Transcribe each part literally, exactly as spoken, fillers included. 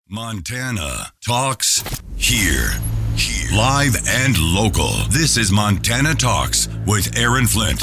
Montana Talks here. Here. Live and local. This is Montana Talks with Aaron Flint.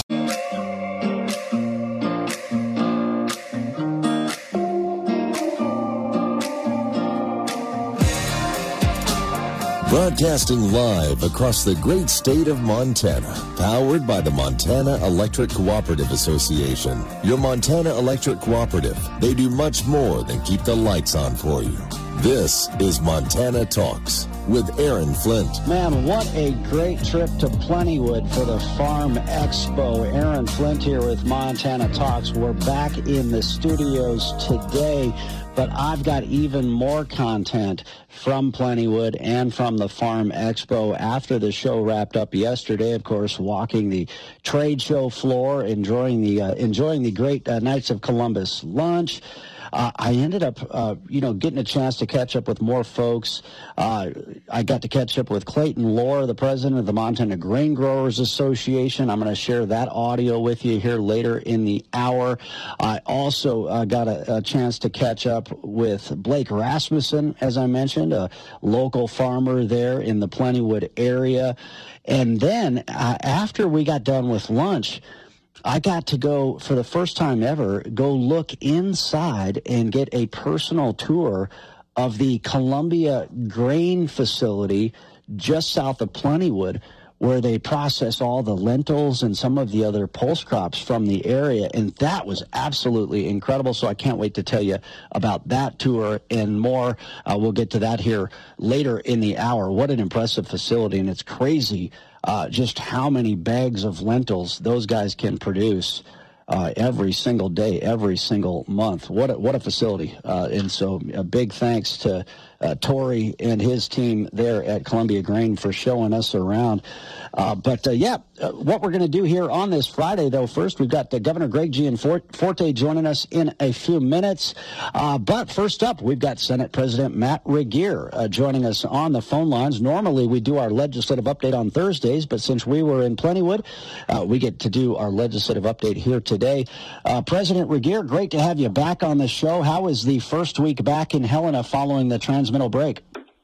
Broadcasting live across the great state of Montana, powered by the Montana Electric Cooperative Association. Your Montana Electric Cooperative, they do much more than keep the lights on for you. This is Montana Talks with Aaron Flint. Man, what a great trip to Plentywood for the Farm Expo. Aaron Flint here with Montana Talks. We're back in the studios today, but I've got even more content from Plentywood and from the Farm Expo after the show wrapped up yesterday. Of course, walking the trade show floor, enjoying the uh, enjoying the great uh, Knights of Columbus lunch. Uh, I ended up, uh, you know, getting a chance to catch up with more folks. Uh, I got to catch up with Clayton Lohr, the president of the Montana Grain Growers Association. I'm going to share that audio with you here later in the hour. I also uh, got a, a chance to catch up with Blake Rasmussen, as I mentioned, a local farmer there in the Plentywood area. And then uh, after we got done with lunch, I got to go, for the first time ever, go look inside and get a personal tour of the Columbia Grain Facility just south of Plentywood, where they process all the lentils and some of the other pulse crops from the area. And that was absolutely incredible. So I can't wait to tell you about that tour and more. Uh, we'll get to that here later in the hour. What an impressive facility. And it's crazy uh, just how many bags of lentils those guys can produce uh, every single day, every single month. What a, what a facility. Uh, and so a big thanks to Uh, Tori and his team there at Columbia Grain for showing us around. Uh, but, uh, yeah, uh, what we're going to do here on this Friday, though, first we've got uh, Governor Greg Gianforte joining us in a few minutes. Uh, but first up, we've got Senate President Matt Regier uh, joining us on the phone lines. Normally we do our legislative update on Thursdays, but since we were in Plentywood, uh, we get to do our legislative update here today. Uh, President Regier, great to have you back on the show. How was the first week back in Helena following the transmittal break?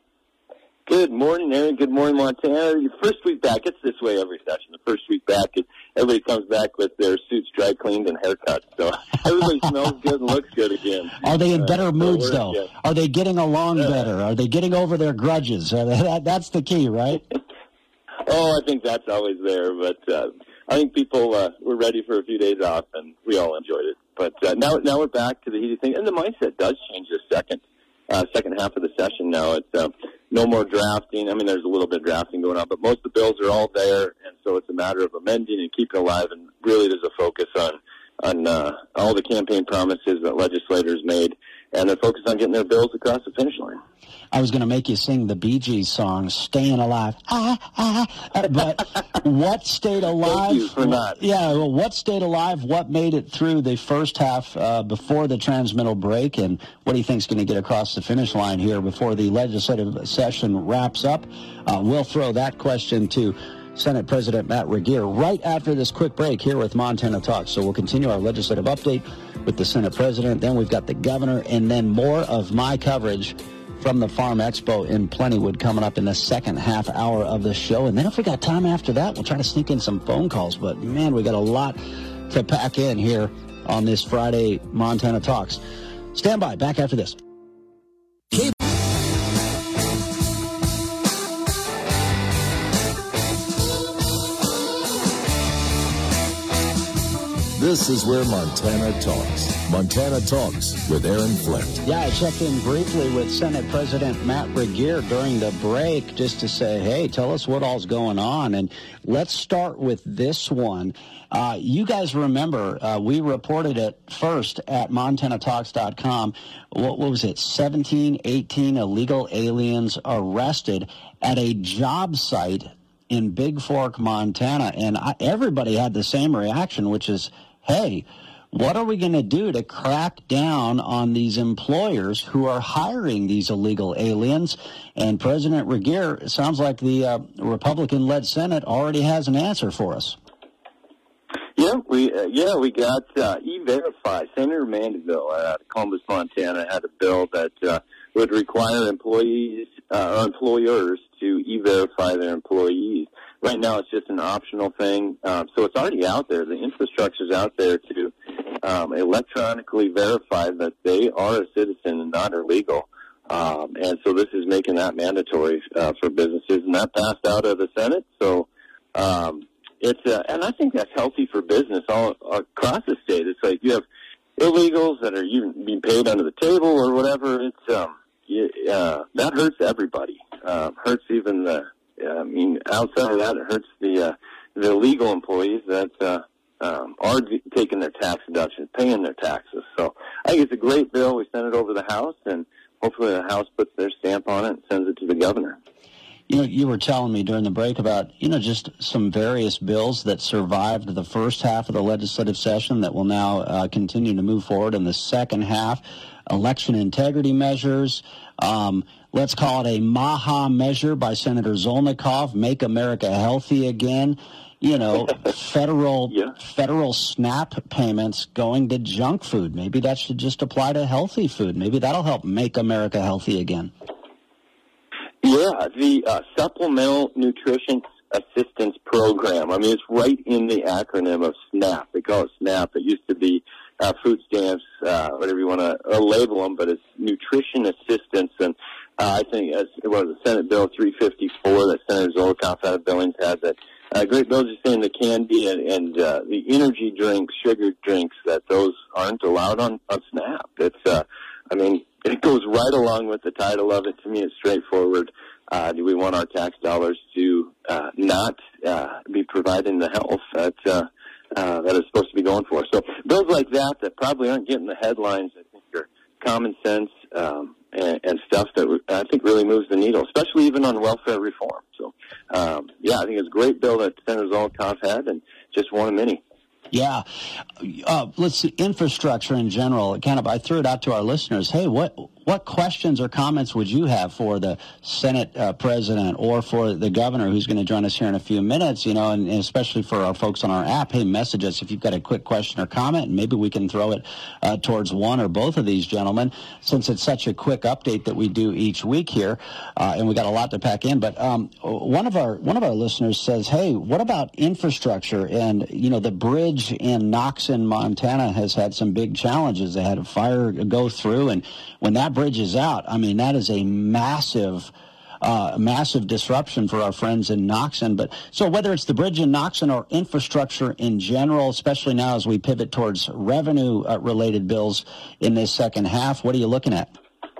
Good morning, Aaron. Good morning, Montana. Your first week back, it's this way every session. The first week back, it, everybody comes back with their suits dry cleaned and haircuts. So everybody smells good and looks good again. Are they in better uh, moods, so though? Again. Are they getting along uh, better? Are they getting over their grudges? Uh, that, that's the key, right? Oh, I think that's always there. But uh, I think people uh, were ready for a few days off, and we all enjoyed it. But uh, now, now we're back to the heated thing. And the mindset does change the second. Uh, second half of the session now. It's uh, no more drafting. I mean, there's a little bit of drafting going on, but most of the bills are all there, and so it's a matter of amending and keeping alive, and really there's a focus on on uh, all the campaign promises that legislators made, and they're focused on getting their bills across the finish line. I was going to make you sing the Bee Gees song, Staying Alive. Ah, ah, but what stayed alive? Thank you for not. Yeah, well, what stayed alive? What made it through the first half uh, before the transmittal break? And what do you think is going to get across the finish line here before the legislative session wraps up? Uh, we'll throw that question to Senate President Matt Regier right after this quick break here with Montana Talks. So we'll continue our legislative update with the Senate President. Then we've got the governor, and then more of my coverage from the Farm Expo in Plentywood coming up in the second half hour of the show. And then if we got time after that, we'll try to sneak in some phone calls. But, man, we got a lot to pack in here on this Friday Montana Talks. Stand by. Back after this. This is where Montana talks. Montana Talks with Aaron Flint. Yeah, I checked in briefly with Senate President Matt Regier during the break just to say, hey, tell us what all's going on. And let's start with this one. Uh, you guys remember, uh, we reported it first at montana talks dot com. What, what was it? seventeen, eighteen illegal aliens arrested at a job site in Big Fork, Montana. And I, everybody had the same reaction, which is, hey, what are we going to do to crack down on these employers who are hiring these illegal aliens? And President Regier, it sounds like the uh, Republican-led Senate already has an answer for us. Yeah, we uh, yeah we got uh, E-Verify. Senator Mandeville out of Columbus, Montana, had a bill that uh, would require employees uh, or employers to e-verify their employees. Right now, it's just an optional thing, um, so it's already out there. The infrastructure's out there to um, electronically verify that they are a citizen and not illegal. Um, and so this is making that mandatory uh, for businesses, and that passed out of the Senate. So um, it's uh, and I think that's healthy for business all across the state. It's like you have illegals that are even being paid under the table or whatever. It's um, uh, that hurts everybody. Uh, hurts even the. I mean, outside of that, it hurts the uh, the legal employees that uh, um, are taking their tax deductions, paying their taxes. So I think it's a great bill. We sent it over to the House, and hopefully the House puts their stamp on it and sends it to the governor. You know, you were telling me during the break about, you know, just some various bills that survived the first half of the legislative session that will now uh, continue to move forward in the second half. Election integrity measures. Um, let's call it a MAHA measure by Senator Zolnikov, Make America Healthy Again. You know, federal yeah. federal SNAP payments going to junk food. Maybe that should just apply to healthy food. Maybe that'll help make America healthy again. Yeah, the uh, Supplemental Nutrition Assistance Program. I mean, it's right in the acronym of SNAP. They call it SNAP. It used to be uh, food stamps, uh, whatever you want to uh, label them, but it's nutrition assistance. And uh, I think as well, the Senate Bill three fifty-four that Senator Zolnikov out of Billings had, that uh, great bill just saying the candy and, and uh, the energy drinks, sugared drinks, that those aren't allowed on, on SNAP. It's, uh, I mean, it goes right along with the title of it. To me, it's straightforward. Uh, do we want our tax dollars to uh, not uh, be providing the health that uh, uh, that it's supposed to be going for? So bills like that that probably aren't getting the headlines, I think are common sense um, and, and stuff that I think really moves the needle, especially even on welfare reform. So, um, yeah, I think it's a great bill that Senator Zolnikov had, and just one of many. Yeah. Uh, let's see, infrastructure in general. Kind of, I threw it out to our listeners. Hey, what what questions or comments would you have for the Senate uh, president or for the governor who's going to join us here in a few minutes, you know, and, and especially for our folks on our app? Hey, message us if you've got a quick question or comment, and maybe we can throw it uh, towards one or both of these gentlemen, since it's such a quick update that we do each week here, uh, and we got a lot to pack in. But um, one of our one of our listeners says, hey, what about infrastructure? And, you know, the bridge in Knoxon, Montana has had some big challenges. They had a fire go through, and when that bridge is out, I mean, that is a massive, uh, massive disruption for our friends in Knoxon. But so whether it's the bridge in Knoxon or infrastructure in general, especially now as we pivot towards revenue-related uh, bills in this second half, what are you looking at?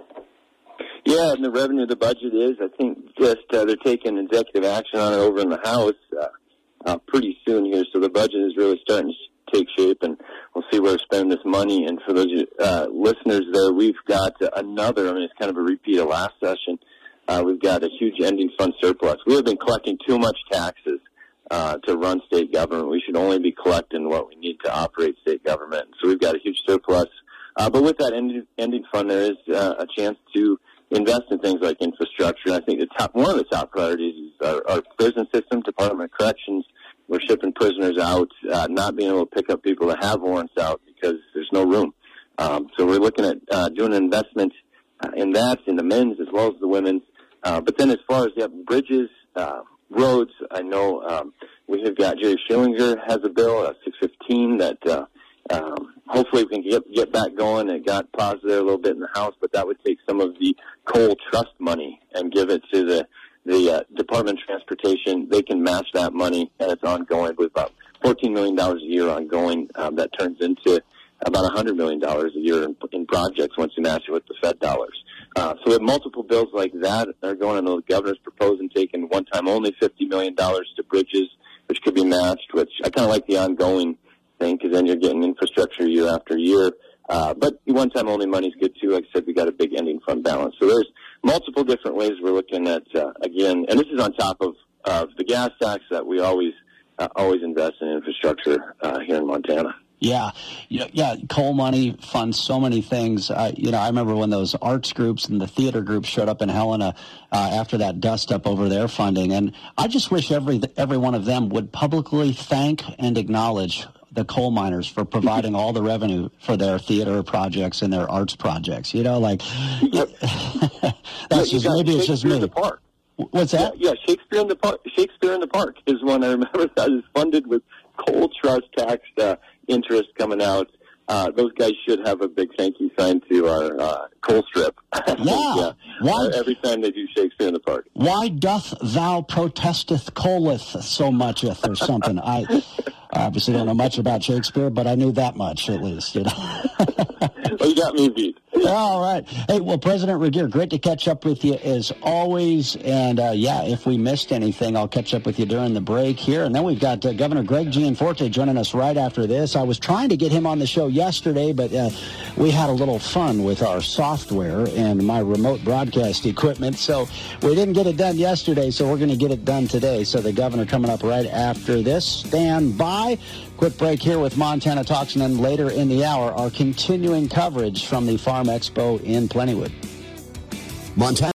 Yeah, and the revenue, the budget is, I think, just uh, they're taking executive action on it over in the House uh, uh, pretty soon here. So the budget is really starting to take shape, and we'll see where we're spending this money. And for those uh, listeners there, we've got another, I mean, it's kind of a repeat of last session. Uh, we've got a huge ending fund surplus. We have been collecting too much taxes uh, to run state government. We should only be collecting what we need to operate state government. So we've got a huge surplus. Uh, but with that ending, ending fund, there is uh, a chance to invest in things like infrastructure. And I think the top, one of the top priorities is our, our prison system, Department of Corrections. We're shipping prisoners out, uh, not being able to pick up people that have warrants out because there's no room. Um, so we're looking at uh, doing an investment uh, in that, in the men's as well as the women's. Uh, but then as far as yeah, bridges, uh, roads, I know um, we have got Jerry Schillinger has a bill, uh, six fifteen, that uh, um, hopefully we can get, get back going. It got paused there a little bit in the House, but that would take some of the coal trust money and give it to the the uh, Department of Transportation. They can match that money, and it's ongoing with about fourteen million dollars a year ongoing. Um, that turns into about one hundred million dollars a year in, in projects once you match it with the Fed dollars. Uh, so we have multiple bills like that. They're going, and the governor's proposing taking one-time only fifty million dollars to bridges, which could be matched, which I kind of like the ongoing thing because then you're getting infrastructure year after year. Uh, but one-time only money is good, too. Like I said, we got a big ending fund balance. So there's multiple different ways we're looking at, uh, again, and this is on top of uh, the gas tax that we always uh, always invest in infrastructure uh, here in Montana. Yeah, you know, yeah. Coal money funds so many things. Uh, you know, I remember when those arts groups and the theater groups showed up in Helena uh, after that dust up over their funding, and I just wish every every one of them would publicly thank and acknowledge the coal miners for providing all the revenue for their theater projects and their arts projects. You know, like, Yep. that's You just, got maybe it's just Shakespeare me. in the Park. What's that? Yeah, yeah, Shakespeare in the Park. Shakespeare in the Park is one I remember that is funded with coal trust tax uh, interest coming out. Uh, those guys should have a big thank you sign to our uh, coal strip. Yeah. yeah. Why, Uh, every time they do Shakespeare in the Park. why doth thou protesteth coaleth so mucheth or something? I, I obviously don't know much about Shakespeare, but I knew that much at least. You know? Well, you got me beat. All right. Hey, well, President Regier, great to catch up with you as always. And, uh, yeah, if we missed anything, I'll catch up with you during the break here. And then we've got uh, Governor Greg Gianforte joining us right after this. I was trying to get him on the show yesterday, but uh, we had a little fun with our software and my remote broadcast equipment. So we didn't get it done yesterday, so we're going to get it done today. So the governor coming up right after this. Stand by. Quick break here with Montana Talks, and then later in the hour, our continuing coverage from the Farm Expo in Plentywood. Montana.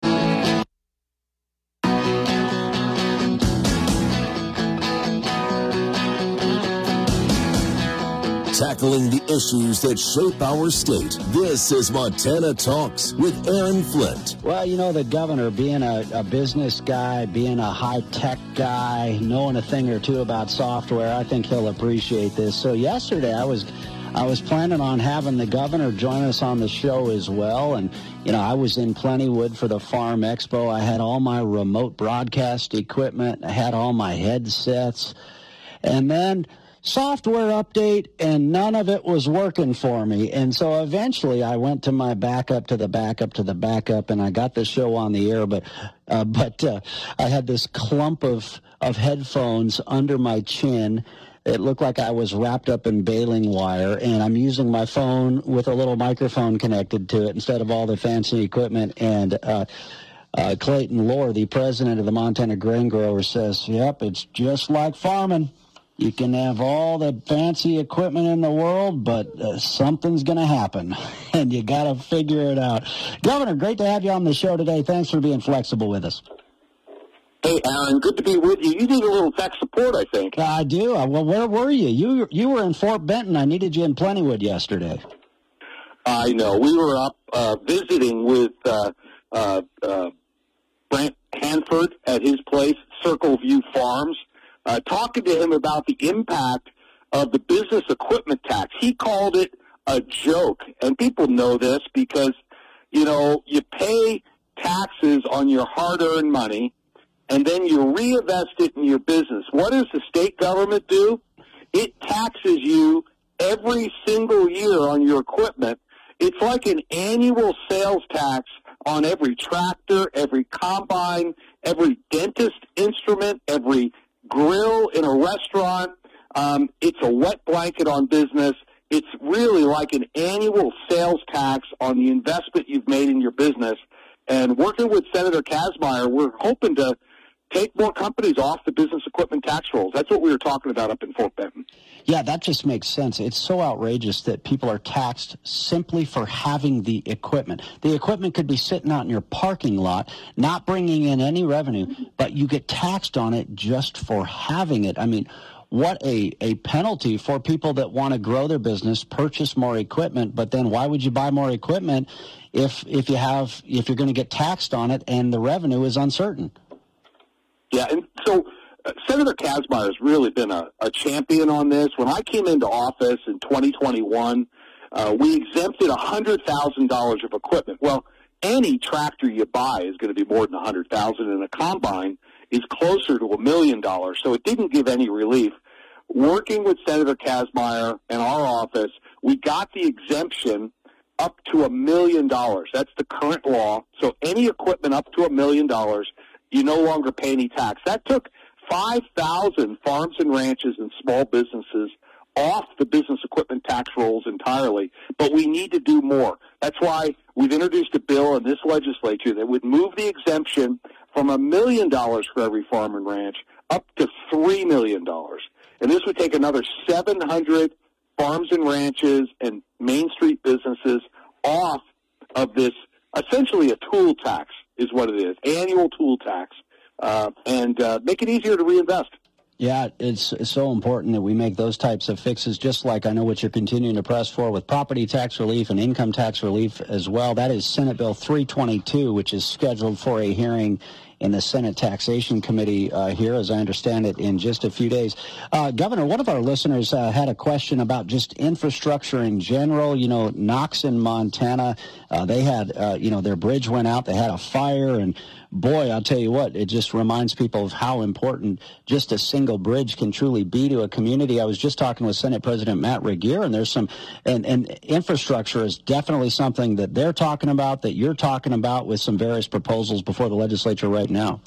Tackling the issues that shape our state. This is Montana Talks with Aaron Flint. Well, you know, the governor, being a, a business guy, being a high-tech guy, knowing a thing or two about software, I think he'll appreciate this. So yesterday I was I was planning on having the governor join us on the show as well. And, you know, I was in Plentywood for the Farm Expo. I had all my remote broadcast equipment. I had all my headsets. And then software update, and none of it was working for me. And so eventually I went to my backup to the backup to the backup, and I got the show on the air. But uh, but uh, I had this clump of, of headphones under my chin. It looked like I was wrapped up in baling wire, and I'm using my phone with a little microphone connected to it instead of all the fancy equipment. And uh, uh, Clayton Lohr, the president of the Montana Grain Growers, says, yep, it's just like farming. You can have all the fancy equipment in the world, but uh, something's going to happen, and you got to figure it out. Governor, great to have you on the show today. Thanks for being flexible with us. Hey, Aaron, good to be with you. You need a little tech support, I think. I do. Well, where were you? You you were in Fort Benton. I needed you in Plentywood yesterday. I know. We were up uh, visiting with uh, uh, uh, Brent Hanford at his place, Circle View Farms, uh, talking to him about the impact of the business equipment tax. He called it a joke, and people know this because, you know, you pay taxes on your hard-earned money, and then you reinvest it in your business. What does the state government do? It taxes you every single year on your equipment. It's like an annual sales tax on every tractor, every combine, every dentist instrument, every grill in a restaurant. Um, it's a wet blanket on business. It's really like an annual sales tax on the investment you've made in your business. And working with Senator Kazmaier, we're hoping to take more companies off the business equipment tax rolls. That's what we were talking about up in Fort Benton. Yeah, that just makes sense. It's so outrageous that people are taxed simply for having the equipment. The equipment could be sitting out in your parking lot, not bringing in any revenue, but you get taxed on it just for having it. I mean, what a, a penalty for people that want to grow their business, purchase more equipment, but then why would you buy more equipment if if you have if you're going to get taxed on it and the revenue is uncertain? Yeah, and so uh, Senator Kazmaier has really been a, a champion on this. When I came into office in twenty twenty-one, uh, we exempted one hundred thousand dollars of equipment. Well, any tractor you buy is going to be more than one hundred thousand dollars, and a combine is closer to a million dollars, so it didn't give any relief. Working with Senator Kazmaier and our office, we got the exemption up to a million dollars. That's the current law. So any equipment up to a million dollars, you no longer pay any tax. That took five thousand farms and ranches and small businesses off the business equipment tax rolls entirely, but we need to do more. That's why we've introduced a bill in this legislature that would move the exemption from a million dollars for every farm and ranch up to three million dollars. And this would take another seven hundred farms and ranches and Main Street businesses off of this, essentially a tool tax is what it is, annual tool tax, uh, and uh, make it easier to reinvest. Yeah, it's so important that we make those types of fixes, just like I know what you're continuing to press for with property tax relief and income tax relief as well. That is Senate Bill three twenty-two, which is scheduled for a hearing in the Senate Taxation Committee uh, here, as I understand it, in just a few days. Uh, Governor, one of our listeners uh, had a question about just infrastructure in general. You know, Knox in Montana, uh, they had, uh, you know, their bridge went out. They had a fire, and boy, I'll tell you what, it just reminds people of how important just a single bridge can truly be to a community. I was just talking with Senate President Matt Regier, and there's some, and, and infrastructure is definitely something that they're talking about, that you're talking about with some various proposals before the legislature right now.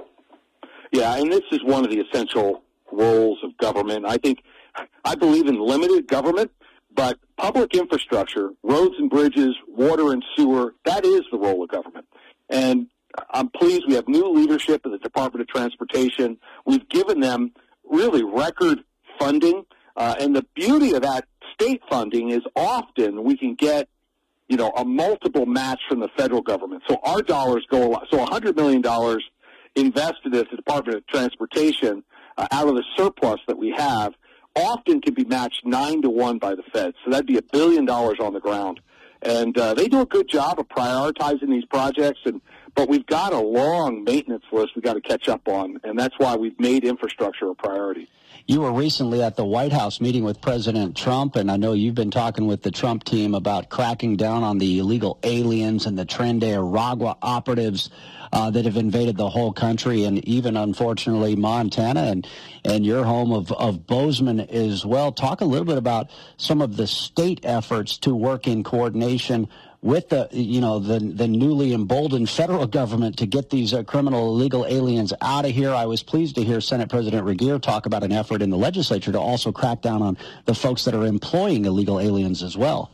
Yeah, and this is one of the essential roles of government. I think, I believe in limited government, but public infrastructure, roads and bridges, water and sewer, that is the role of government. And I'm pleased we have new leadership in the Department of Transportation. We've given them really record funding. Uh, and the beauty of that state funding is often we can get, you know, a multiple match from the federal government. So our dollars go a lot. So one hundred million dollars invested at the Department of Transportation uh, out of the surplus that we have often can be matched nine to one by the Fed. So that'd be a billion dollars on the ground. And uh, they do a good job of prioritizing these projects, and but we've got a long maintenance list we've got to catch up on, and that's why we've made infrastructure a priority. You were recently at the White House meeting with President Trump, and I know you've been talking with the Trump team about cracking down on the illegal aliens and the Tren de Aragua operatives uh, that have invaded the whole country, and even, unfortunately, Montana and, and your home of, of Bozeman as well. Talk a little bit about some of the state efforts to work in coordination with the, you know, the the newly emboldened federal government to get these uh, criminal illegal aliens out of here. I was pleased to hear Senate President Regier talk about an effort in the legislature to also crack down on the folks that are employing illegal aliens as well.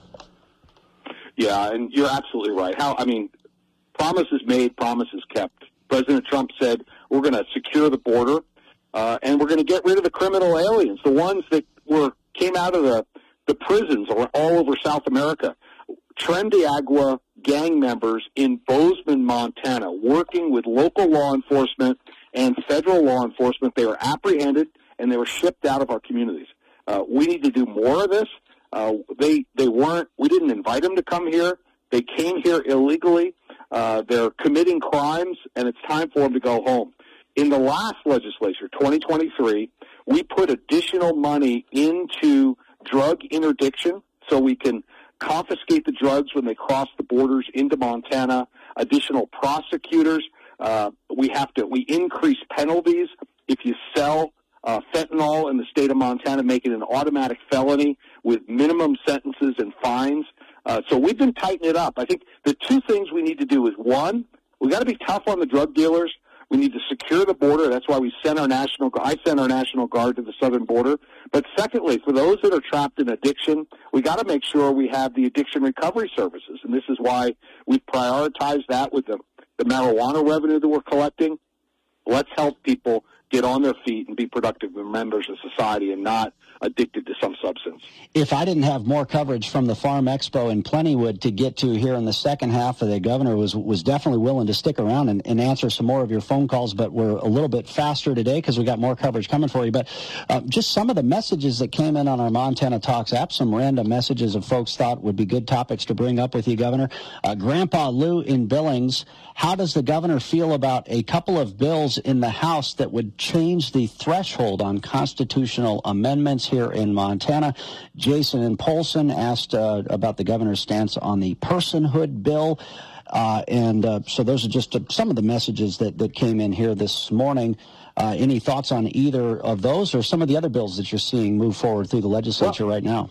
Yeah, and you're absolutely right. How I mean, promises made, promises kept. President Trump said we're going to secure the border, uh, and we're going to get rid of the criminal aliens, the ones that were came out of the the prisons or all over South America. Tren de Agua gang members in Bozeman, Montana, working with local law enforcement and federal law enforcement. They were apprehended and they were shipped out of our communities. Uh, we need to do more of this. Uh, they they weren't. We didn't invite them to come here. They came here illegally. Uh, they're committing crimes, and it's time for them to go home. In the last legislature, twenty twenty-three, we put additional money into drug interdiction so we can confiscate the drugs when they cross the borders into Montana, additional prosecutors. Uh, we have to, we increase penalties if you sell uh, fentanyl in the state of Montana, make it an automatic felony with minimum sentences and fines. Uh, so we've been tightening it up. I think the two things we need to do is, one, we got to be tough on the drug dealers. We need to secure the border. That's why we sent our national, I sent our National Guard to the southern border. But secondly, for those that are trapped in addiction, we got to make sure we have the addiction recovery services. And this is why we prioritize that with the, the marijuana revenue that we're collecting. Let's help people get on their feet and be productive members of society and not addicted to some substance. If I didn't have more coverage from the Farm Expo in Plentywood to get to here in the second half, of the governor was was definitely willing to stick around and, and answer some more of your phone calls, but we're a little bit faster today because we got more coverage coming for you. But uh, just some of the messages that came in on our Montana Talks app, some random messages of folks thought would be good topics to bring up with you, Governor. Uh, Grandpa Lou in Billings, how does the governor feel about a couple of bills in the House that would change the threshold on constitutional amendments here in Montana? Jason in Polson asked uh, about the governor's stance on the personhood bill. Uh, and uh, so those are just uh, some of the messages that, that came in here this morning. Uh, any thoughts on either of those or some of the other bills that you're seeing move forward through the legislature well, right now?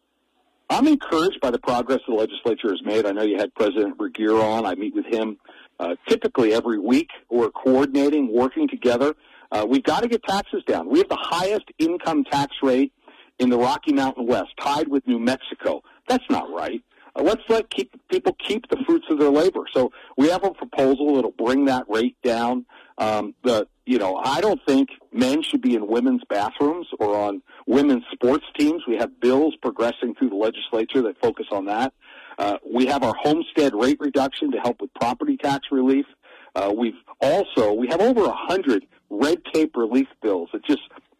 I'm encouraged by the progress the legislature has made. I know you had President Regier on. I meet with him uh, typically every week. We're coordinating, working together. Uh, we've got to get taxes down. We have the highest income tax rate in the Rocky Mountain West, tied with New Mexico. That's not right. Uh, let's let keep, people keep the fruits of their labor. So we have a proposal that'll bring that rate down. Um, the you know, I don't think men should be in women's bathrooms or on women's sports teams. We have bills progressing through the legislature that focus on that. Uh, we have our homestead rate reduction to help with property tax relief. Uh, we've also, we have over a hundred red tape relief bills that just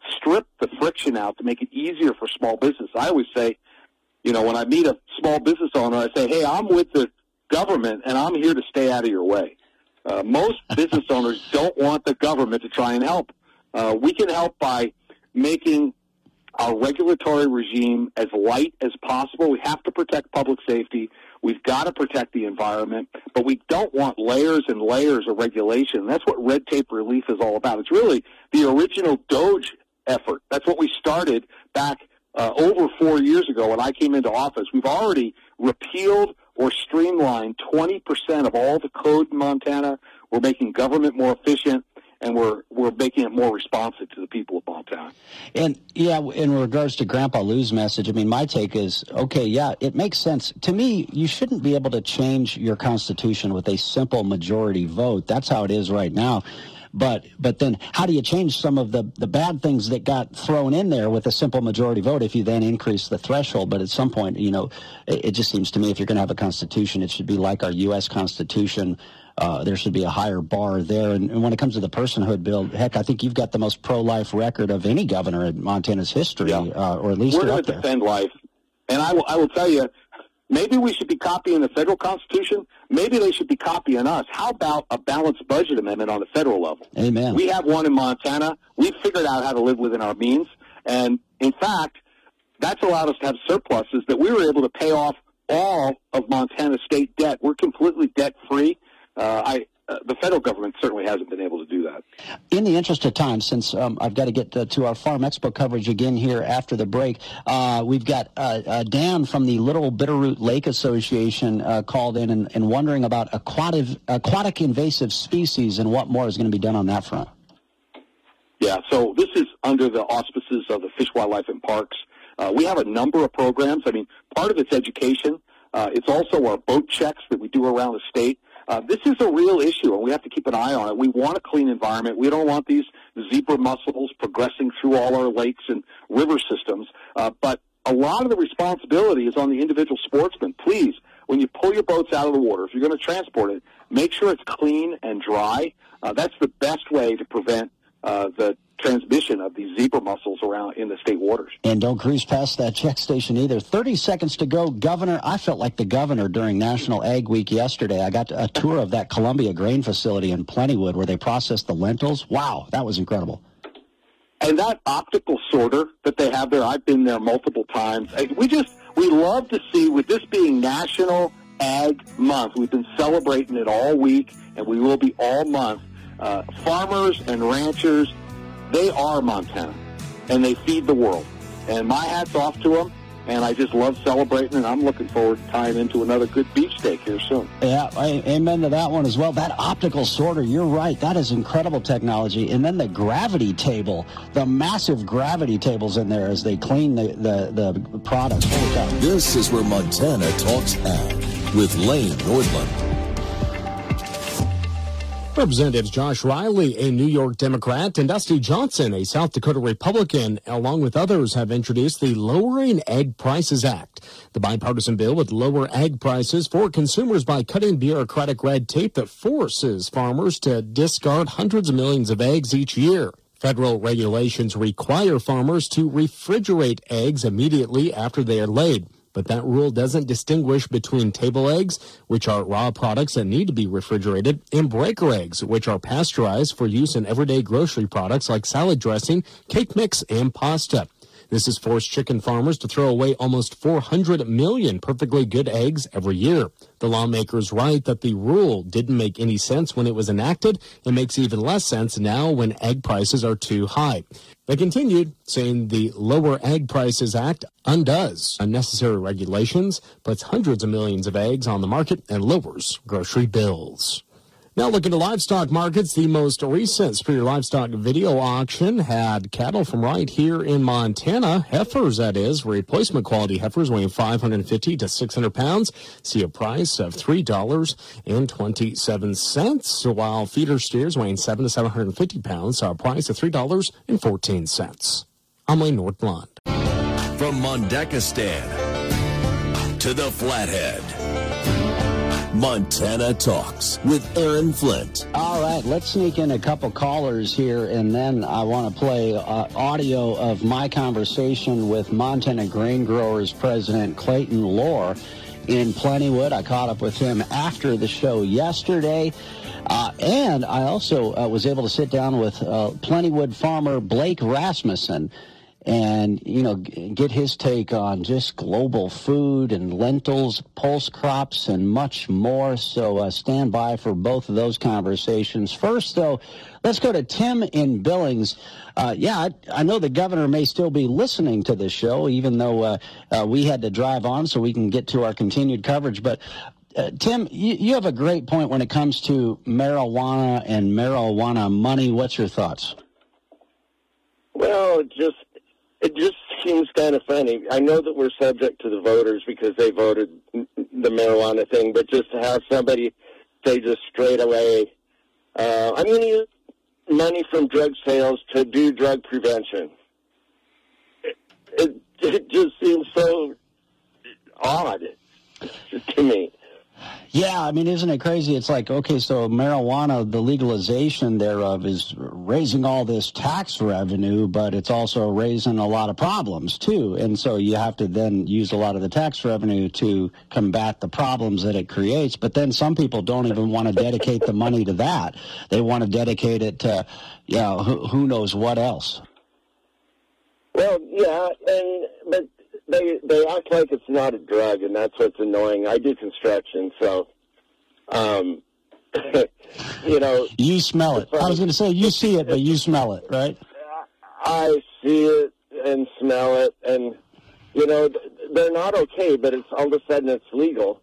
strip the friction out to make it easier for small business. I always say, you know, when I meet a small business owner, I say, hey, I'm with the government, and I'm here to stay out of your way. Uh, most business owners don't want the government to try and help. Uh, we can help by making our regulatory regime as light as possible. We have to protect public safety. We've got to protect the environment, but we don't want layers and layers of regulation. That's what red tape relief is all about. It's really the original DOGE effort. That's what we started back uh, over four years ago when I came into office. We've already repealed or streamlined twenty percent of all the code in Montana. We're making government more efficient, and we're we're making it more responsive to the people of Montana. And, yeah, in regards to Grandpa Lou's message, I mean, my take is, okay, yeah, it makes sense. To me, you shouldn't be able to change your Constitution with a simple majority vote. That's how it is right now. But but then how do you change some of the, the bad things that got thrown in there with a simple majority vote if you then increase the threshold? But at some point, you know, it, it just seems to me if you're going to have a Constitution, it should be like our U S Constitution. Uh, there should be a higher bar there. And, and when it comes to the personhood bill, heck, I think you've got the most pro-life record of any governor in Montana's history, yeah. uh, or at least we're going to defend life. And I will, I will tell you, maybe we should be copying the federal Constitution. Maybe they should be copying us. How about a balanced budget amendment on the federal level? Amen. We have one in Montana. We've figured out how to live within our means. And, in fact, that's allowed us to have surpluses that we were able to pay off all of Montana's state debt. We're completely debt-free. Uh, I, uh, the federal government certainly hasn't been able to do that. In the interest of time, since um, I've got to get to, to our Farm Expo coverage again here after the break, uh, we've got uh, uh, Dan from the Little Bitterroot Lake Association uh, called in and, and wondering about aquatic, aquatic invasive species and what more is going to be done on that front. Yeah, so this is under the auspices of the Fish, Wildlife, and Parks. Uh, we have a number of programs. I mean, part of it's education. Uh, it's also our boat checks that we do around the state. Uh, this is a real issue, and we have to keep an eye on it. We want a clean environment. We don't want these zebra mussels progressing through all our lakes and river systems. Uh, but a lot of the responsibility is on the individual sportsman. Please, when you pull your boats out of the water, if you're going to transport it, make sure it's clean and dry. Uh, that's the best way to prevent uh, the transmission of these zebra mussels around in the state waters. And don't cruise past that check station either. thirty seconds to go. Governor, I felt like the governor during National Ag Week yesterday. I got a tour of that Columbia grain facility in Plentywood where they process the lentils. Wow, that was incredible. And that optical sorter that they have there, I've been there multiple times. We just, we love to see, with this being National Ag Month, we've been celebrating it all week, and we will be all month. Uh, farmers and ranchers, they are Montana, and they feed the world. And my hat's off to them, and I just love celebrating, and I'm looking forward to tying into another good beef steak here soon. Yeah, I, amen to that one as well. That optical sorter, you're right. That is incredible technology. And then the gravity table, the massive gravity tables in there as they clean the, the, the products. This is where Montana Talks Ag with Lane Nordlund. Representatives Josh Riley, a New York Democrat, and Dusty Johnson, a South Dakota Republican, along with others, have introduced the Lowering Egg Prices Act. The bipartisan bill would lower egg prices for consumers by cutting bureaucratic red tape that forces farmers to discard hundreds of millions of eggs each year. Federal regulations require farmers to refrigerate eggs immediately after they are laid. But that rule doesn't distinguish between table eggs, which are raw products that need to be refrigerated, and breaker eggs, which are pasteurized for use in everyday grocery products like salad dressing, cake mix, and pasta. This has forced chicken farmers to throw away almost four hundred million perfectly good eggs every year. The lawmakers write that the rule didn't make any sense when it was enacted. It makes even less sense now when egg prices are too high. They continued, saying the Lower Egg Prices Act undoes unnecessary regulations, puts hundreds of millions of eggs on the market, and lowers grocery bills. Now looking to livestock markets, the most recent Superior Livestock video auction had cattle from right here in Montana, heifers that is, replacement quality heifers weighing five hundred fifty to six hundred pounds, see a price of three dollars and twenty-seven cents, while feeder steers weighing seven to seven hundred fifty pounds saw a price of three dollars and fourteen cents. I'm Lane Nordlund. From Mondekistan to the Flathead, Montana Talks with Aaron Flint. All right, let's sneak in a couple callers here, and then I want to play uh, audio of my conversation with Montana Grain Growers President Clayton Lohr in Plentywood. I caught up with him after the show yesterday. Uh, and I also uh, was able to sit down with uh, Plentywood farmer Blake Rasmussen and, you know, g- get his take on just global food and lentils, pulse crops, and much more. So uh, stand by for both of those conversations. First, though, let's go to Tim in Billings. Uh, yeah, I, I know the governor may still be listening to this show, even though uh, uh, we had to drive on so we can get to our continued coverage. But Uh, Tim, you, you have a great point when it comes to marijuana and marijuana money. What's your thoughts? Well, it just it just seems kind of funny. I know that we're subject to the voters because they voted the marijuana thing, but just to have somebody say just straight away, uh, I'm going to use money from drug sales to do drug prevention. It, it, it just seems so odd to me. Yeah, I mean, isn't it crazy? It's like, okay, so marijuana, the legalization thereof is raising all this tax revenue, but it's also raising a lot of problems, too. And so you have to then use a lot of the tax revenue to combat the problems that it creates. But then some people don't even want to dedicate the money to that. They want to dedicate it to, you know, who, who knows what else. Well, yeah, and but they they act like it's not a drug, and that's what's annoying. I do construction, so um, you know. You smell it. I was going to say you see it, but you smell it, right? I see it and smell it, and you know they're not okay, but it's all of a sudden it's legal.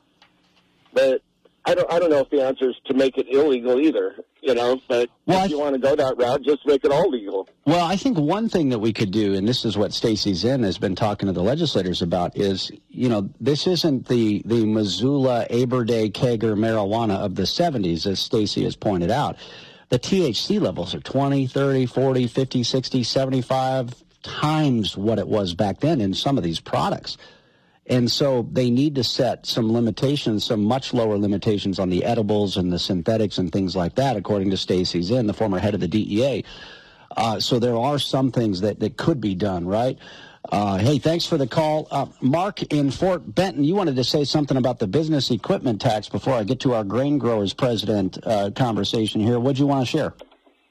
But I don't I don't know if the answer is to make it illegal either. You know, but well, if you want to go that route, just make it all legal. Well, I think one thing that we could do, and this is what Stacey Zinn has been talking to the legislators about, is, you know, this isn't the, the Missoula, Aberday, Kager marijuana of the seventies, as Stacey has pointed out. The T H C levels are twenty, thirty, forty, fifty, sixty, seventy-five times what it was back then in some of these products. And so they need to set some limitations, some much lower limitations on the edibles and the synthetics and things like that, according to Stacey Zinn, the former head of the D E A. Uh, so there are some things that, that could be done, right? Uh, hey, thanks for the call. Uh, Mark in Fort Benton, you wanted to say something about the business equipment tax before I get to our grain growers president uh, conversation here. What do you want to share?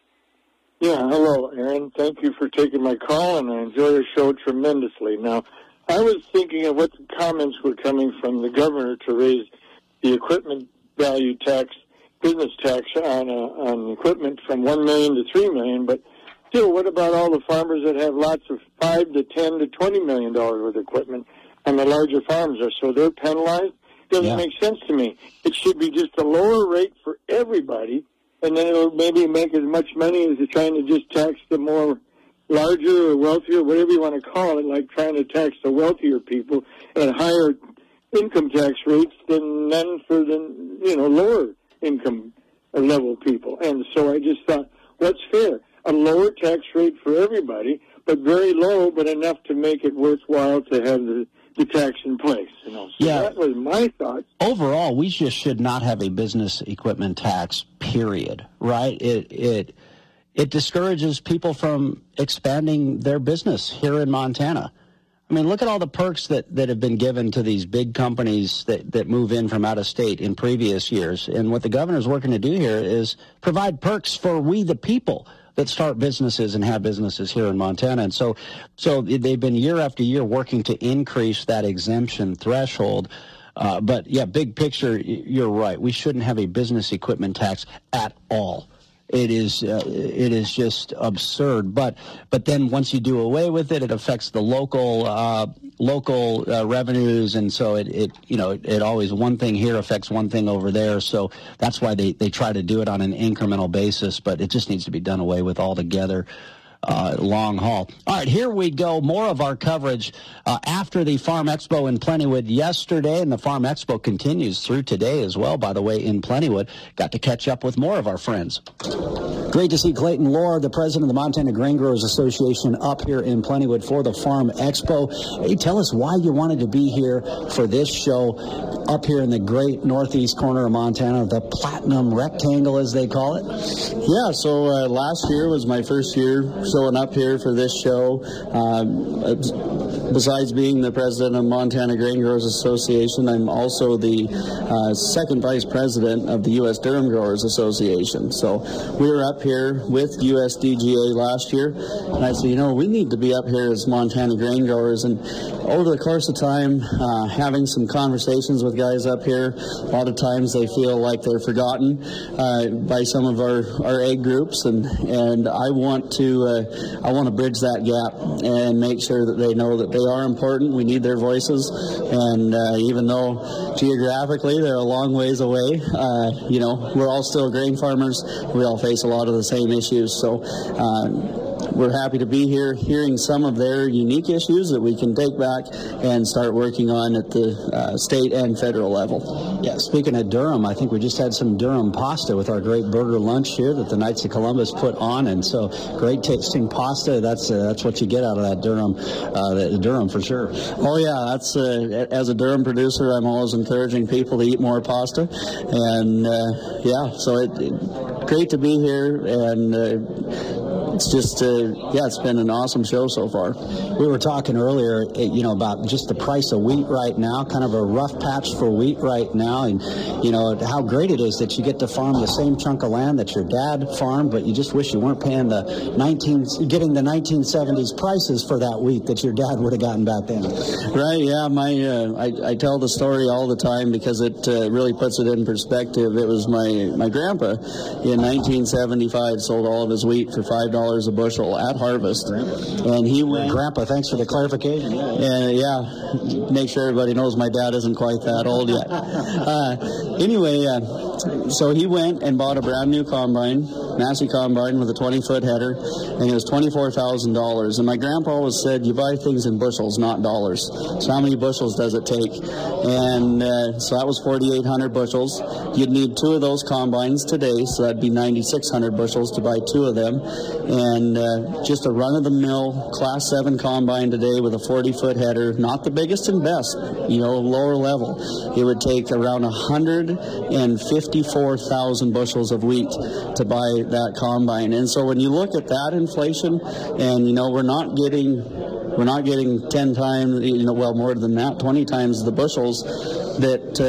Yeah, hello, Aaron. Thank you for taking my call, and I enjoy your show tremendously. Now, I was thinking of what the comments were coming from the governor to raise the equipment value tax, business tax on uh, on equipment from one million to three million. But still, what about all the farmers that have lots of five to ten to twenty million dollars worth of equipment, and the larger farmers are so they're penalized? Doesn't Yeah. make sense to me. It should be just a lower rate for everybody, and then it'll maybe make as much money as you're trying to just tax the more larger or wealthier, whatever you want to call it, like trying to tax the wealthier people at higher income tax rates than none for the, you know, lower income level people. And so I just thought, what's fair? A lower tax rate for everybody, but very low, but enough to make it worthwhile to have the, the tax in place. You know, so Yeah. that was my thoughts. Overall, we just should not have a business equipment tax, period, right? It it it discourages people from expanding their business here in Montana. I mean, look at all the perks that, that have been given to these big companies that, that move in from out of state in previous years. And what the governor's working to do here is provide perks for we the people that start businesses and have businesses here in Montana. And so so they've been year after year working to increase that exemption threshold. Uh, but, yeah, big picture, you're right. We shouldn't have a business equipment tax at all. It is uh, it is just absurd. But but then once you do away with it, it affects the local uh, local uh, revenues, and so it, it you know it, it always one thing here affects one thing over there. So that's why they, they try to do it on an incremental basis. But it just needs to be done away with altogether. Uh, long haul. All right, here we go. More of our coverage uh, after the Farm Expo in Plentywood yesterday, and the Farm Expo continues through today as well, by the way, in Plentywood. Got to catch up with more of our friends. Great to see Clayton Lohr, the president of the Montana Grain Growers Association, up here in Plentywood for the Farm Expo. Hey, tell us why you wanted to be here for this show up here in the great northeast corner of Montana, the Platinum Rectangle, as they call it. Yeah, so uh, last year was my first year showing up here for this show. Um, besides being the president of Montana Grain Growers Association, I'm also the uh, second vice president of the U S Durum Growers Association. So we were up here with U S D G A last year, and I said, you know, we need to be up here as Montana grain growers. And over the course of time, uh, having some conversations with guys up here, a lot of times they feel like they're forgotten uh, by some of our, our egg groups, and and I want to uh, I want to bridge that gap and make sure that they know that they are important. We need their voices, and uh, even though geographically they're a long ways away, uh, you know, we're all still grain farmers. We all face a lot of the same issues, so uh, we're happy to be here hearing some of their unique issues that we can take back and start working on at the uh, state and federal level. Yeah, speaking of Durham, I think we just had some Durham pasta with our great burger lunch here that the Knights of Columbus put on, and so great tasting pasta. That's uh, that's what you get out of that Durham, uh, the Durham for sure. Oh yeah, that's uh, as a Durham producer, I'm always encouraging people to eat more pasta, and uh, yeah, so it, it great to be here, and uh, it's just, uh, yeah, it's been an awesome show so far. We were talking earlier, you know, about just the price of wheat right now, kind of a rough patch for wheat right now, and, you know, how great it is that you get to farm the same chunk of land that your dad farmed, but you just wish you weren't paying the nineteen, getting the nineteen seventies prices for that wheat that your dad would have gotten back then. Right, yeah, my, uh, I, I tell the story all the time because it uh, really puts it in perspective. It was my, my grandpa in nineteen seventy-five sold all of his wheat for five dollars a bushel at harvest, and he went. Grandpa, thanks for the clarification. Yeah, yeah. yeah, make sure everybody knows my dad isn't quite that old yet. Uh, anyway, uh, so he went and bought a brand new combine, Massey combine with a twenty foot header, and it was twenty-four thousand dollars. And my grandpa always said, you buy things in bushels, not dollars. So how many bushels does it take? And uh, so that was forty-eight hundred bushels. You'd need two of those combines today, so that'd be ninety-six hundred bushels to buy two of them. And uh, just a run-of-the-mill Class seven combine today with a forty foot header, not the biggest and best, you know, lower level. It would take around one hundred fifty-four thousand bushels of wheat to buy that combine. And so when you look at that inflation, and, you know, we're not getting... We're not getting ten times, you know, well, more than that, twenty times the bushels that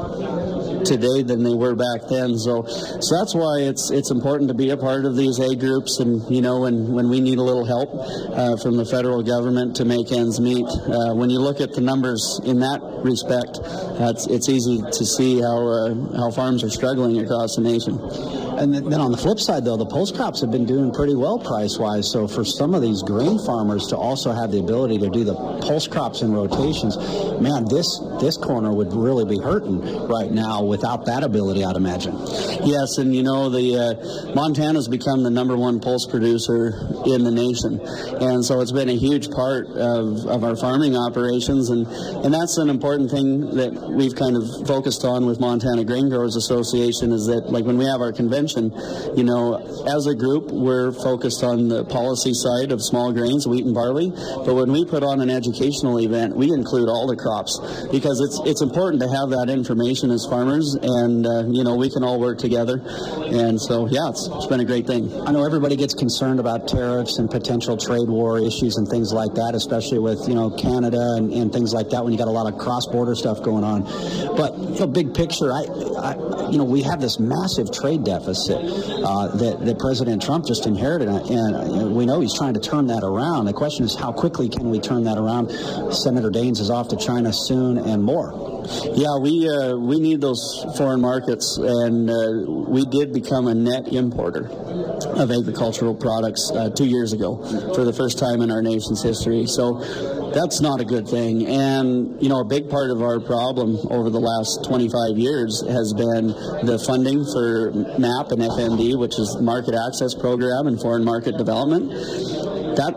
uh, today than they were back then. So, so that's why it's it's important to be a part of these A groups, and you know, when when we need a little help uh, from the federal government to make ends meet. Uh, when you look at the numbers in that respect, uh, it's it's easy to see how uh, how farms are struggling across the nation. And then on the flip side, though, the post crops have been doing pretty well price-wise. So for some of these grain farmers to also have the ability to do the post crops and rotations, man, this this corner would really be hurting right now without that ability, I'd imagine. Yes, and you know, the uh, Montana's become the number one pulse producer in the nation, and so it's been a huge part of, of our farming operations, and, and that's an important thing that we've kind of focused on with Montana Grain Growers Association, is that, like, when we have our convention, you know, as a group, we're focused on the policy side of small grains, wheat and barley. But when we put on an educational event, we include all the crops, because it's it's important to have that information as farmers, and uh, you know, we can all work together. And so, yeah, it's, it's been a great thing. I know everybody gets concerned about tariffs and potential trade war issues and things like that, especially with, you know, Canada and, and things like that, when you got a lot of cross-border stuff going on. But, you know, big picture, I, I you know, we have this massive trade deficit Uh, that, that President Trump just inherited, and we know he's trying to turn that around. The question is, how quickly can we turn that around? Senator Daines is off to China soon, and more. Yeah, we uh, we need those foreign markets, and uh, we did become a net importer of agricultural products uh, two years ago for the first time in our nation's history. So that's not a good thing. And, you know, a big part of our problem over the last twenty-five years has been the funding for MAP and F M D, which is Market Access Program and Foreign Market Development. That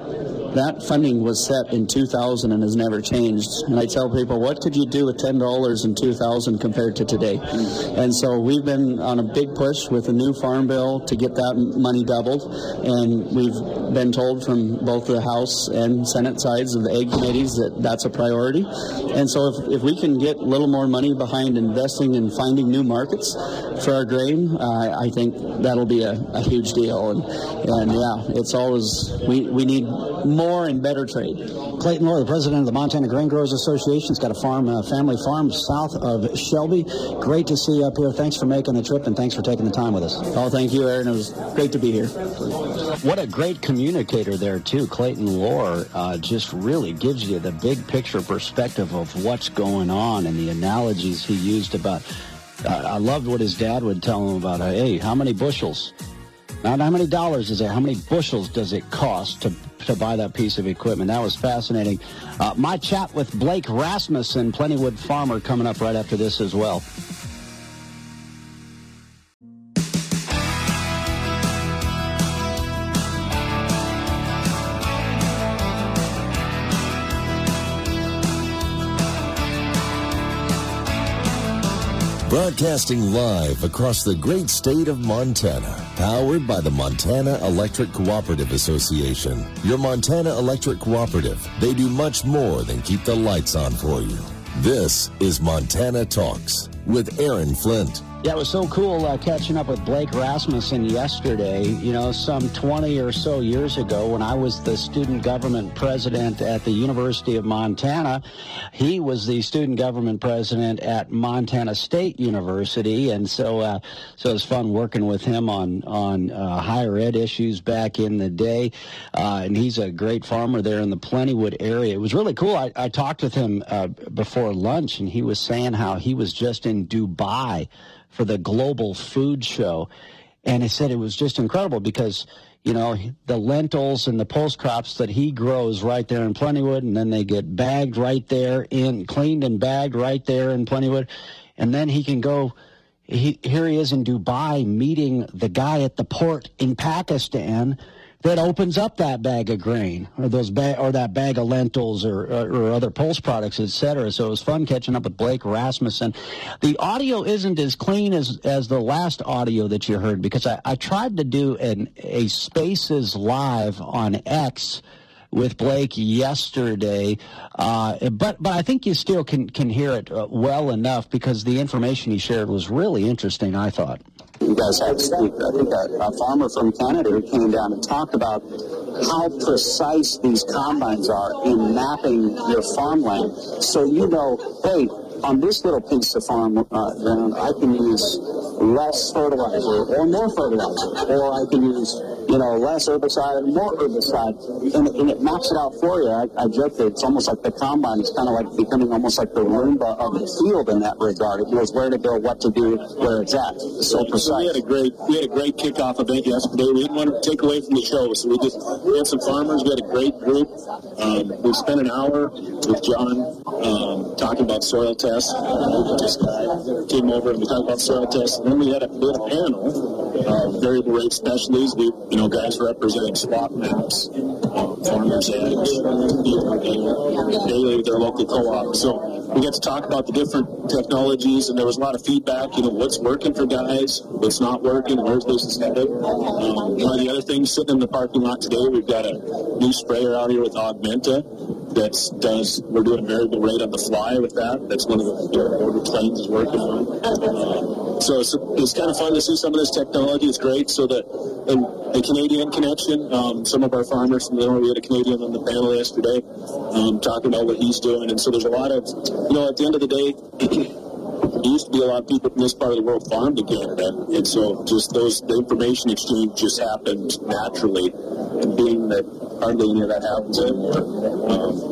that funding was set in two thousand and has never changed. And I tell people, what could you do with ten dollars in two thousand compared to today? And so we've been on a big push with a new farm bill to get that money doubled. And we've been told from both the House and Senate sides of the Ag committees that that's a priority. And so if, if we can get a little more money behind investing and finding new markets for our grain, uh, I think that'll be a, a huge deal. And, and yeah, it's always, we, we need more and better trade. Clayton Lohr, the president of the Montana Grain Growers Association, has got a farm, a family farm south of Shelby. Great to see you up here. Thanks for making the trip, and thanks for taking the time with us. Oh, thank you, Aaron. It was great to be here. What a great communicator there, too. Clayton Lohr uh, just really gives you the big picture perspective of what's going on and the analogies he used about. Uh, I loved what his dad would tell him about, hey, how many bushels? Not how many dollars is it, how many bushels does it cost to to buy that piece of equipment? That was fascinating. Uh, my chat with Blake Rasmussen, Plentywood farmer, coming up right after this as well. Broadcasting live across the great state of Montana, powered by the Montana Electric Cooperative Association. Your Montana Electric Cooperative, they do much more than keep the lights on for you. This is Montana Talks with Aaron Flint. Yeah, it was so cool uh, catching up with Blake Rasmussen yesterday. You know, some twenty or so years ago when I was the student government president at the University of Montana, he was the student government president at Montana State University. And so uh, so it was fun working with him on, on uh, higher ed issues back in the day. Uh, and he's a great farmer there in the Plentywood area. It was really cool. I, I talked with him uh, before lunch, and he was saying how he was just in Dubai for the Global Food Show. And he said it was just incredible because, you know, the lentils and the post crops that he grows right there in Plentywood, and then they get bagged right there in, cleaned and bagged right there in Plentywood. And then he can go, he, here he is in Dubai meeting the guy at the port in Pakistan that opens up that bag of grain or those ba- or that bag of lentils or, or, or other pulse products, et cetera. So it was fun catching up with Blake Rasmussen. The audio isn't as clean as, as the last audio that you heard because I, I tried to do an, a Spaces Live on X with Blake yesterday, uh, but but I think you still can, can hear it uh, well enough because the information he shared was really interesting, I thought. You guys had, I think, a, a farmer from Canada who came down and talked about how precise these combines are in mapping your farmland. So you know, hey, on this little piece of farm uh, ground, I can use less fertilizer or more fertilizer, or I can use, you know, less herbicide and more herbicide, and, and it maps it out for you. I, I joke that it's almost like the combine is kind of like becoming almost like the Roomba of the field in that regard. It knows where to go, what to do, where it's at. It's so precise. So we had a great, we had a great kickoff event yesterday. We didn't want to take away from the show, so we just we had some farmers. We had a great group. Um, we spent an hour with John um, talking about soil tests. This guy came over and we talked about soil tests. And then we had a, we had a panel of variable rate specialties. We, you know, guys representing swap maps, uh, farmers edge, daily with their local co-op. So we got to talk about the different technologies, and there was a lot of feedback. You know, what's working for guys, what's not working, where's this is headed. Um, one of the other things, sitting in the parking lot today, we've got a new sprayer out here with Augmenta. That's does we're doing a variable rate on the fly with that. That's one of the you know, order planes is working on. Uh, so it's, it's kind of fun to see some of this technology. It's great. So the and the Canadian connection. Um, some of our farmers from the we had a Canadian on the panel yesterday um, talking about what he's doing. And so there's a lot of you know at the end of the day. There used to be a lot of people from this part of the world farmed in Canada, and so just those the information exchange just happened naturally. And being that hardly any of that happens anymore, um,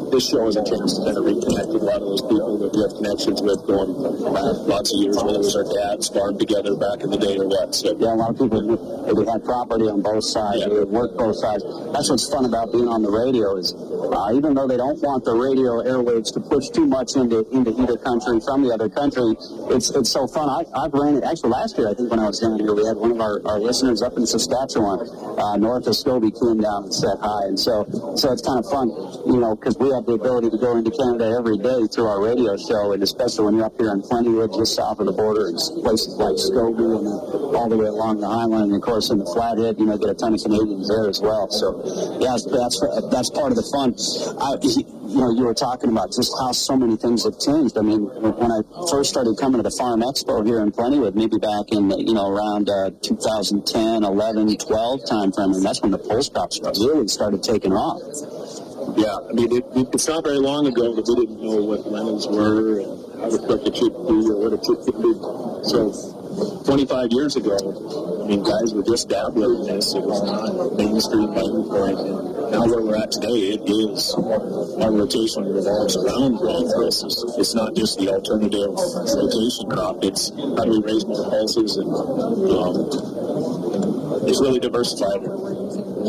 this show is a chance to kind of reconnect with a lot of those people that we have connections with going back lots of years, whether it was our dads farmed together back in the day or what. So yeah, a lot of people who had property on both sides, yeah. They worked both sides. That's what's fun about being on the radio is uh, even though they don't want the radio airwaves to push too much into into either country from the other country, it's it's so fun. I, I've ran it actually last year. I think when I was down here, we had one of our, our listeners up in Saskatchewan, uh, north of Scobie, came down and said hi, and so so it's kind of fun, you know, because we have the ability to go into Canada every day through our radio show, and especially when you're up here in Plentywood, just south of the border, and places like Scobie and uh, all the way along the Highland, and of course in the Flathead, you know, get a ton of Canadians there as well. So yeah, that's that's part of the fun. I, you know, you were talking about just how so many things have changed. I mean, when I first started coming to the Farm Expo here in Plentywood, maybe back in, you know, around uh, two thousand ten, eleven, twelve time frame, and that's when the pulse crops really started taking off. Yeah, I mean, it, it, it's not very long ago that we didn't know what lentils were and how to cook a chickpea or what a chickpea did. So twenty-five years ago, I mean, guys were just dabbling in this. It was not a mainstream biting point. And now where we're at today, it is our rotation revolves around growing this. It's, it's not just the alternative rotation crop. It's how do we raise more pulses, and um, it's really diversified. Uh,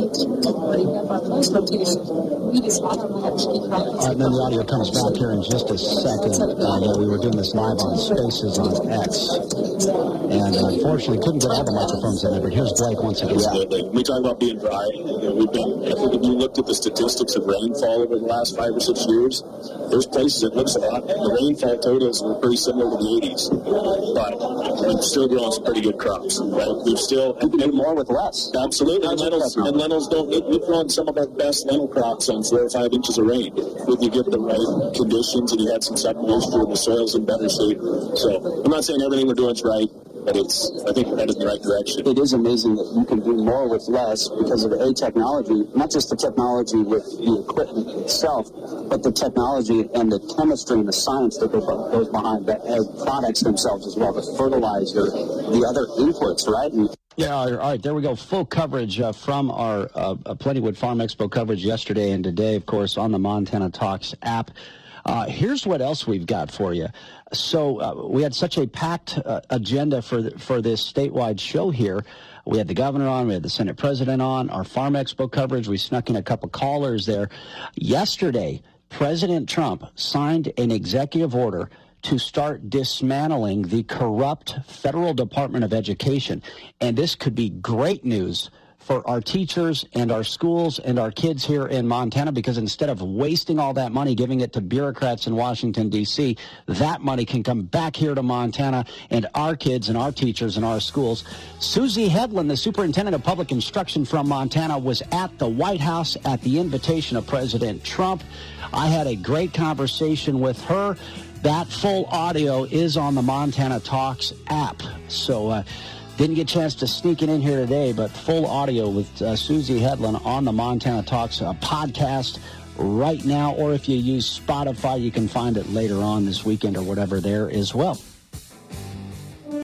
and then the audio comes back here in just a second. Uh, we were doing this live on Spaces on X, and unfortunately couldn't get all the microphones in there. But here's Blake once again. Absolutely. We talk about being dry. You know, we've been. I think if you looked at the statistics of rainfall over the last five or six years, there's places it looks a lot. The rainfall totals were pretty similar to the eighties, but we've still grown some pretty good crops. Right? We've still you can do more with less. Absolutely. And lentils, and lentils don't. We've grown some of our best lentil crops on four or five inches of rain. If you give the right conditions and you had some submoisture and the soil's in better shape. So I'm not saying everything we're doing is right, but it's, I think we're headed in the right direction. It is amazing that you can do more with less because of A, technology, not just the technology with the equipment itself, but the technology and the chemistry and the science that goes behind the egg products themselves as well, the fertilizer, the other inputs, right? And Yeah, all right, there we go. Full coverage uh, from our uh, Plentywood Farm Expo coverage yesterday and today, of course, on the Montana Talks app. Uh, here's what else we've got for you. So uh, we had such a packed uh, agenda for the, for this statewide show here. We had the governor on, we had the Senate president on, our Farm Expo coverage. We snuck in a couple callers there. Yesterday, President Trump signed an executive order to start dismantling the corrupt Federal Department of Education. And this could be great news for our teachers and our schools and our kids here in Montana, because instead of wasting all that money giving it to bureaucrats in Washington, D C, that money can come back here to Montana and our kids and our teachers and our schools. Susie Hedlund, the superintendent of public instruction from Montana, was at the White House at the invitation of President Trump. I had a great conversation with her. That full audio is on the Montana Talks app. So, uh, didn't get a chance to sneak it in here today, but full audio with uh, Susie Hedlund on the Montana Talks uh, podcast right now. Or if you use Spotify, you can find it later on this weekend or whatever there as well.